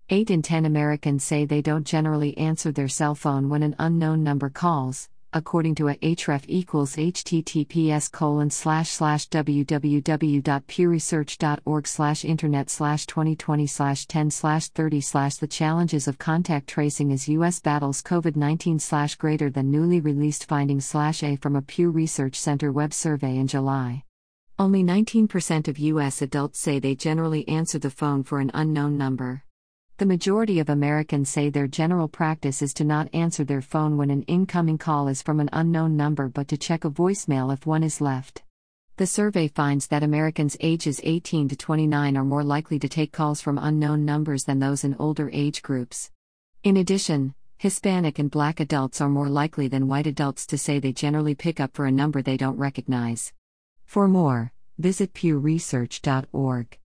8 in 10 Americans say they don't generally answer their cell phone when an unknown number calls, according to a href equals https://www.pewresearch.org/internet/2020/10/30. The challenges of contact tracing as U.S. battles COVID-19 greater than newly released findings/A from a Pew Research Center web survey in July. Only 19% of U.S. adults say they generally answer the phone for an unknown number. The majority of Americans say their general practice is to not answer their phone when an incoming call is from an unknown number but to check a voicemail if one is left. The survey finds that Americans ages 18 to 29 are more likely to take calls from unknown numbers than those in older age groups. In addition, Hispanic and Black adults are more likely than white adults to say they generally pick up for a number they don't recognize. For more, visit pewresearch.org.